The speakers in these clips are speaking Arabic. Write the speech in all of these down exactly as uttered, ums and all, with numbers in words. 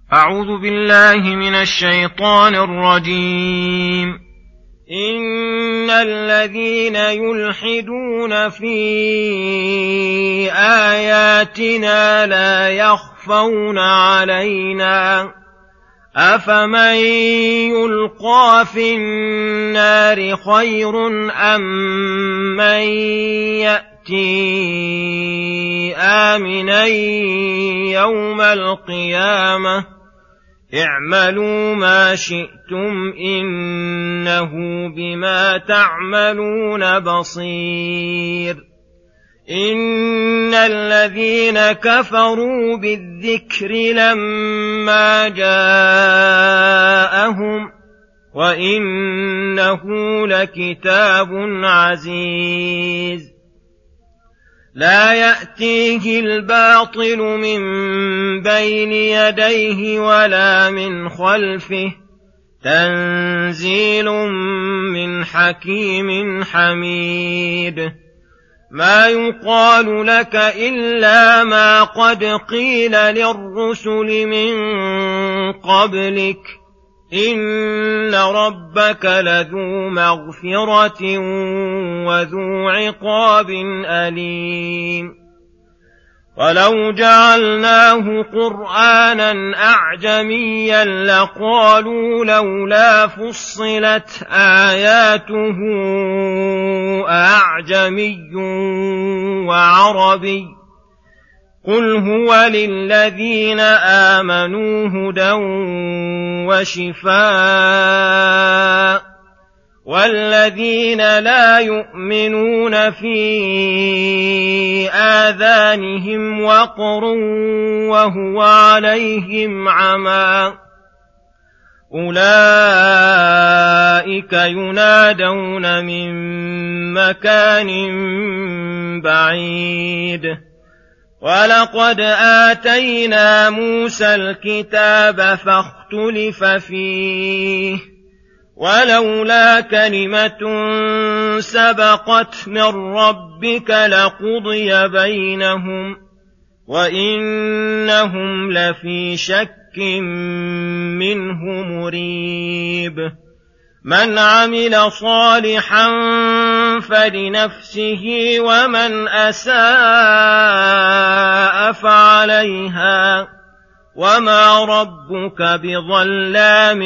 أعوذ بالله من الشيطان الرجيم. إن الذين يلحدون في آياتنا لا يخفون علينا أفمن يلقى في النار خير أم من يأتي آمنا يوم القيامة اعملوا ما شئتم إنه بما تعملون بصير. إن الذين كفروا بالذكر لما جاءهم وإنه لكتاب عزيز لا يأتيه الباطل من بين يديه ولا من خلفه تنزيل من حكيم حميد. ما يقال لك إلا ما قد قيل للرسل من قبلك إن ربك لذو مغفرة وذو عقاب أليم. ولو جعلناه قرآنا أعجميا لقالوا لولا فصلت آياته أعجمي وعربي قل هو للذين آمنوا هدى وشفاء والذين لا يؤمنون في آذانهم وقر وهو عليهم عمى أولئك ينادون من مكان بعيد. ولقد آتينا موسى الكتاب فاختلف فيه ولولا كلمة سبقت من ربك لقضي بينهم وإنهم لفي شك منه مريب. من عمل صالحا فلنفسه ومن أساء فعليها وما ربك بظلام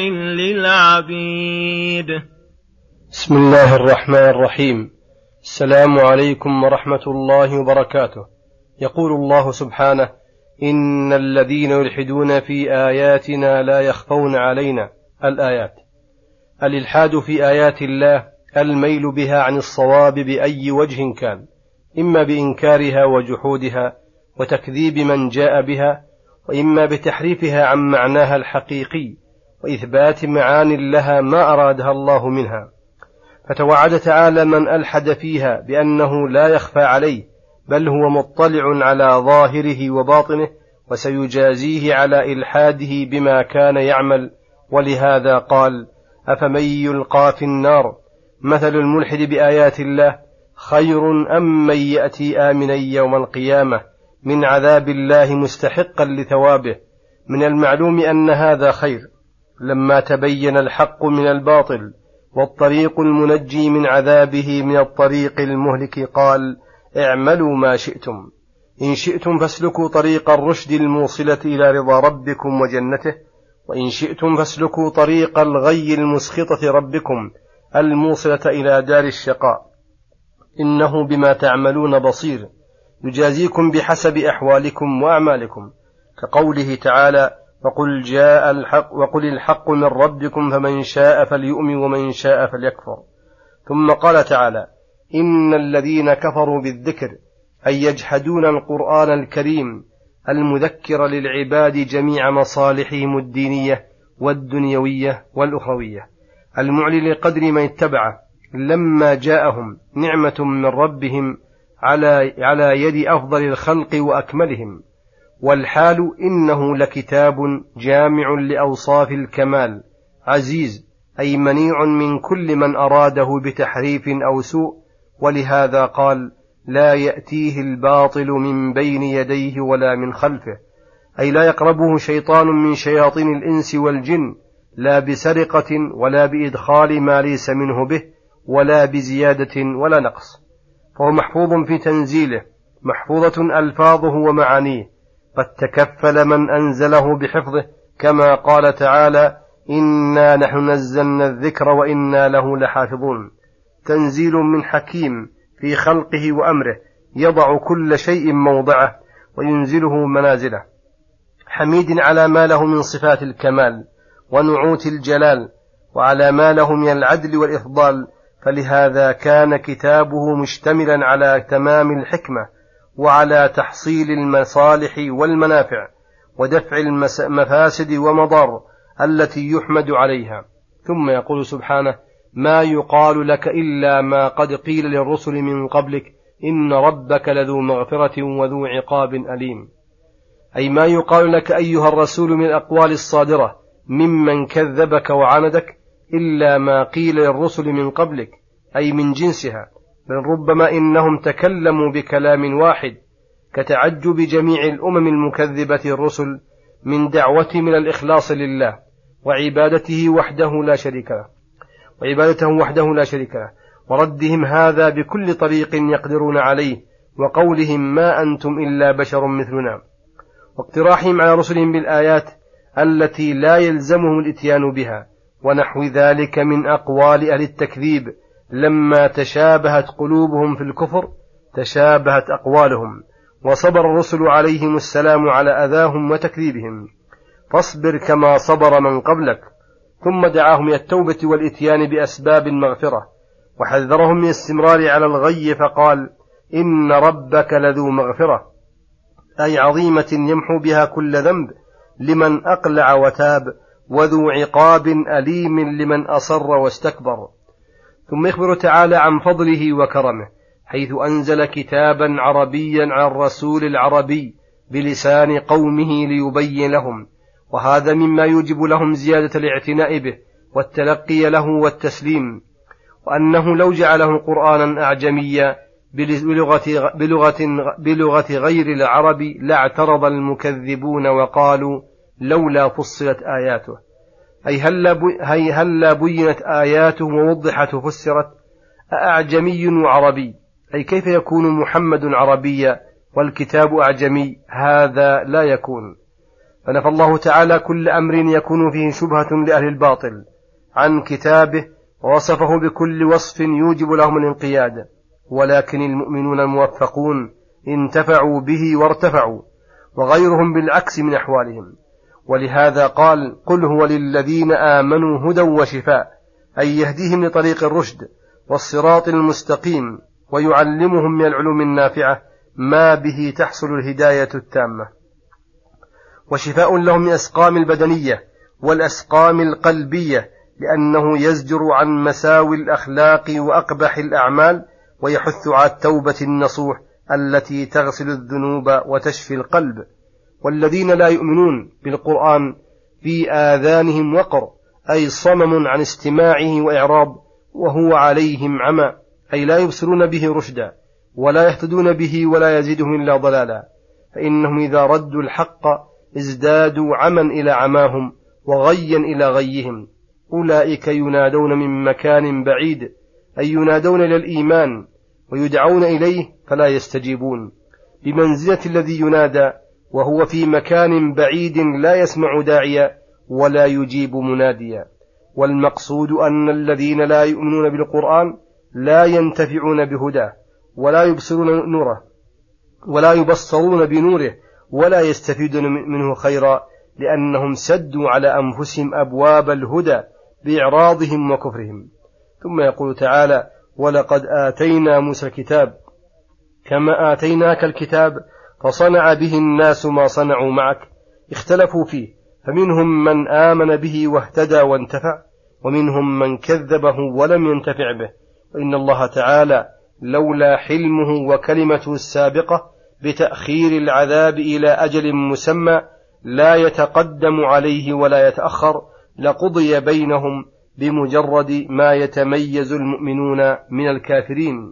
للعبيد. بسم الله الرحمن الرحيم. السلام عليكم ورحمة الله وبركاته. يقول الله سبحانه: إن الذين يلحدون في آياتنا لا يخفون علينا. الآيات. الإلحاد في آيات الله الميل بها عن الصواب بأي وجه كان، إما بإنكارها وجحودها وتكذيب من جاء بها، وإما بتحريفها عن معناها الحقيقي وإثبات معان لها ما أرادها الله منها. فتوعد تعالى من ألحد فيها بأنه لا يخفى عليه، بل هو مطلع على ظاهره وباطنه، وسيجازيه على إلحاده بما كان يعمل. ولهذا قال: أفمن يلقى في النار مثل الملحد بآيات الله خير أم من يأتي آمنا يوم القيامة من عذاب الله مستحقا لثوابه. من المعلوم أن هذا خير لما تبين الحق من الباطل والطريق المنجي من عذابه من الطريق المهلك قال: اعملوا ما شئتم، إن شئتم فاسلكوا طريق الرشد الموصلة إلى رضا ربكم وجنته، وإن شئتم فاسلكوا طريق الغي المسخطة ربكم الموصلة إلى دار الشقاء، إنه بما تعملون بصير، يجازيكم بحسب أحوالكم وأعمالكم. كقوله تعالى: وقل جاء الحق وقل الحق من ربكم فمن شاء فليؤمن ومن شاء فليكفر. ثم قال تعالى: إن الذين كفروا بالذكر أي يجحدون القرآن الكريم المذكر للعباد جميع مصالحهم الدينية والدنيوية والأخروية، المعلي لقدر من اتبعه لما جاءهم نعمة من ربهم على, على يد أفضل الخلق وأكملهم. والحال إنه لكتاب جامع لأوصاف الكمال عزيز، أي منيع من كل من أراده بتحريف أو سوء. ولهذا قال: لا يأتيه الباطل من بين يديه ولا من خلفه، أي لا يقربه شيطان من شياطين الإنس والجن، لا بسرقة ولا بإدخال ما ليس منه به ولا بزيادة ولا نقص، فهو محفوظ في تنزيله، محفوظة ألفاظه ومعانيه، قد تكفل من أنزله بحفظه، كما قال تعالى: إنا نحن نزلنا الذكر وإنا له لحافظون. تنزيل من حكيم في خلقه وأمره، يضع كل شيء موضعه وينزله منازله، حميد على ما له من صفات الكمال ونعوت الجلال، وعلى ما له من العدل والإفضال، فلهذا كان كتابه مشتملا على تمام الحكمة وعلى تحصيل المصالح والمنافع ودفع المفاسد ومضار التي يحمد عليها. ثم يقول سبحانه: ما يقال لك إلا ما قد قيل للرسل من قبلك إن ربك لذو مغفرة وذو عقاب أليم. أي ما يقال لك أيها الرسول من الأقوال الصادرة ممن كذبك وعاندك إلا ما قيل للرسل من قبلك، أي من جنسها، بل ربما إنهم تكلموا بكلام واحد، كتعجب جميع الأمم المكذبة الرسل من دعوة من الإخلاص لله وعبادته وحده لا شريك له وعبادته وحده لا شريك له وردهم هذا بكل طريق يقدرون عليه، وقولهم ما أنتم إلا بشر مثلنا، واقتراحهم على رسلهم بالآيات التي لا يلزمهم الاتيان بها، ونحو ذلك من أقوال أهل التكذيب. لما تشابهت قلوبهم في الكفر تشابهت أقوالهم، وصبر الرسل عليهم السلام على أذاهم وتكذيبهم، فاصبر كما صبر من قبلك. ثم دعاهم إلى التوبة والإتيان بأسباب المغفرة، وحذرهم من الاستمرار على الغي، فقال: إن ربك لذو مغفرة، أي عظيمة يمحو بها كل ذنب لمن أقلع وتاب، وذو عقاب أليم لمن أصر واستكبر. ثم يخبر تعالى عن فضله وكرمه، حيث أنزل كتابا عربيا عن الرسول العربي بلسان قومه ليبين لهم، وهذا مما يوجب لهم زيادة الاعتناء به والتلقي له والتسليم، وأنه لو جعله قرآنا أعجميا بلغة, بلغة, بلغة غير العرب لاعترض المكذبون وقالوا لولا فصلت آياته، أي هلا بينت آياته ووضحت وفسرت. أعجمي وعربي، أي كيف يكون محمد عربيا والكتاب أعجمي؟ هذا لا يكون. فنفى الله تعالى كل أمر يكون فيه شبهة لأهل الباطل عن كتابه، ووصفه بكل وصف يوجب لهم الانقياد، ولكن المؤمنون الموفقون انتفعوا به وارتفعوا، وغيرهم بالعكس من أحوالهم. ولهذا قال: قل هو للذين آمنوا هدى وشفاء، أي يهديهم لطريق الرشد والصراط المستقيم، ويعلمهم من العلوم النافعة ما به تحصل الهداية التامة، وشفاء لهم من الأسقام البدنية والأسقام القلبية، لأنه يزجر عن مساوي الأخلاق وأقبح الأعمال، ويحث على التوبة النصوح التي تغسل الذنوب وتشفي القلب. والذين لا يؤمنون بالقرآن في آذانهم وقر، أي صمم عن استماعه وإعراض، وهو عليهم عمى، أي لا يبصرون به رشدا ولا يهتدون به ولا يزيدهم إلا ضلالا، فإنهم إذا ردوا الحق ازدادوا عما إلى عماهم وغيا إلى غيهم. أولئك ينادون من مكان بعيد، أي ينادون إلى الإيمان ويدعون إليه فلا يستجيبون، بمنزلة الذي ينادى وهو في مكان بعيد لا يسمع داعيا ولا يجيب مناديا. والمقصود أن الذين لا يؤمنون بالقرآن لا ينتفعون بهداه ولا يبصرون نوره ولا يبصرون بنوره ولا يستفيدون منه خيرا، لأنهم سدوا على أنفسهم أبواب الهدى بإعراضهم وكفرهم. ثم يقول تعالى: ولقد آتينا موسى الكتاب كما آتيناك الكتاب فصنع به الناس ما صنعوا معك، اختلفوا فيه، فمنهم من آمن به واهتدى وانتفع، ومنهم من كذبه ولم ينتفع به. وإن الله تعالى لولا حلمه وكلمته السابقة بتأخير العذاب إلى أجل مسمى لا يتقدم عليه ولا يتأخر، لقضي بينهم بمجرد ما يتميز المؤمنون من الكافرين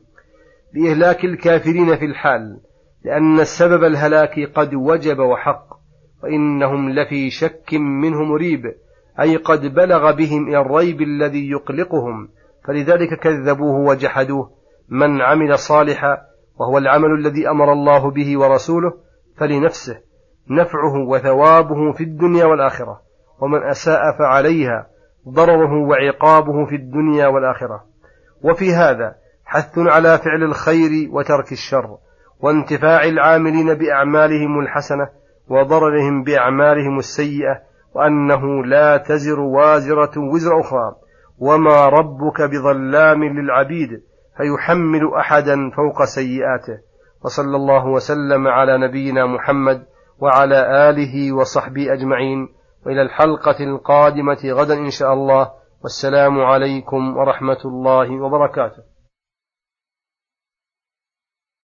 بإهلاك الكافرين في الحال، لأن السبب الهلاك قد وجب وحق، وإنهم لفي شك منه مريب، أي قد بلغ بهم إلى الريب الذي يقلقهم، فلذلك كذبوه وجحدوه. من عمل صالحا وهو العمل الذي أمر الله به ورسوله فلنفسه، نفعه وثوابه في الدنيا والآخرة، ومن أساء فعليها، ضرره وعقابه في الدنيا والآخرة. وفي هذا حث على فعل الخير وترك الشر، وانتفاع العاملين بأعمالهم الحسنة وضررهم بأعمالهم السيئة، وأنه لا تزر وازرة وزر أخرى، وما ربك بظلام للعبيد فيحمل أحدا فوق سيئاته. وصلى الله وسلم على نبينا محمد وعلى آله وصحبه أجمعين، وإلى الحلقة القادمة غدا إن شاء الله، والسلام عليكم ورحمة الله وبركاته.